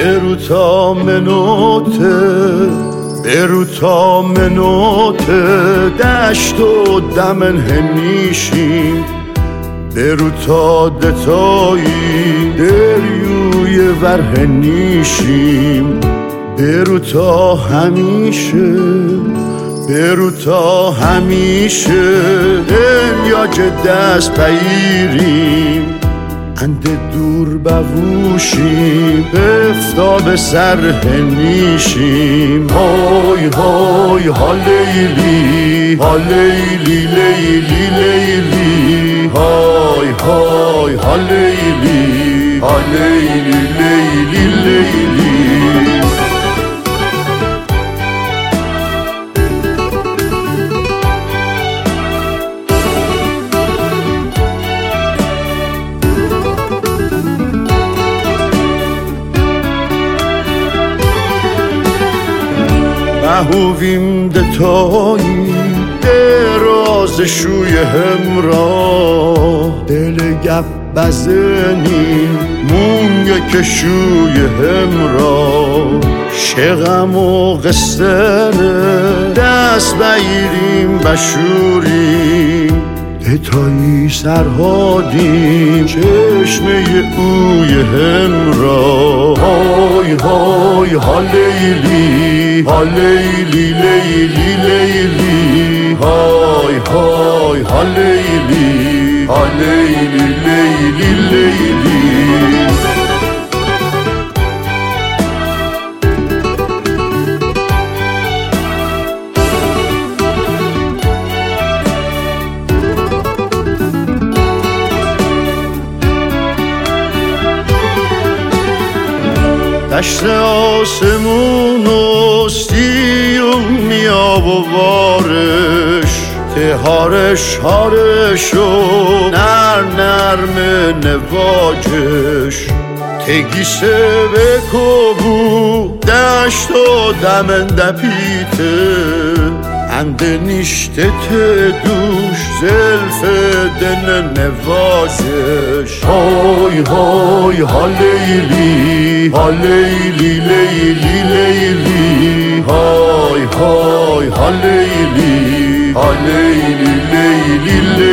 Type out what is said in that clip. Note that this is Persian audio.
بروتا منوته دشت و دمن هنیشیم بروتا دتایی دریوی ورهنیشیم بروتا همیشه دنیا جه دست پیریم انده دور بوشیم افتاب سر هنیشیم های های ها لیلی ها لیلی لیلی لیلی های های ها لیلی ها لیلی لیلی لیلی محویم دتایی دراز شوی همراه دل گپ بزنیم مونگه که شوی همراه شغم و قصره دست بگیریم بشوریم دتایی سرهادیم چشمه اوی همراه های های ها لیلی ها لیلی لیلی لیلی های های ها لیلی ها لیلی لیلی لیلی دشت آسمون و سیوم میاب و وارش تهارش هارش و نرم نواجش تگیسه بکبو دشت و دمن دپیته انده نیشته دوش زلف دن نوازش های های ها لیلی ها لیلی لیلی لیلی های های ها لیلی ها لیلی لیلی لیلی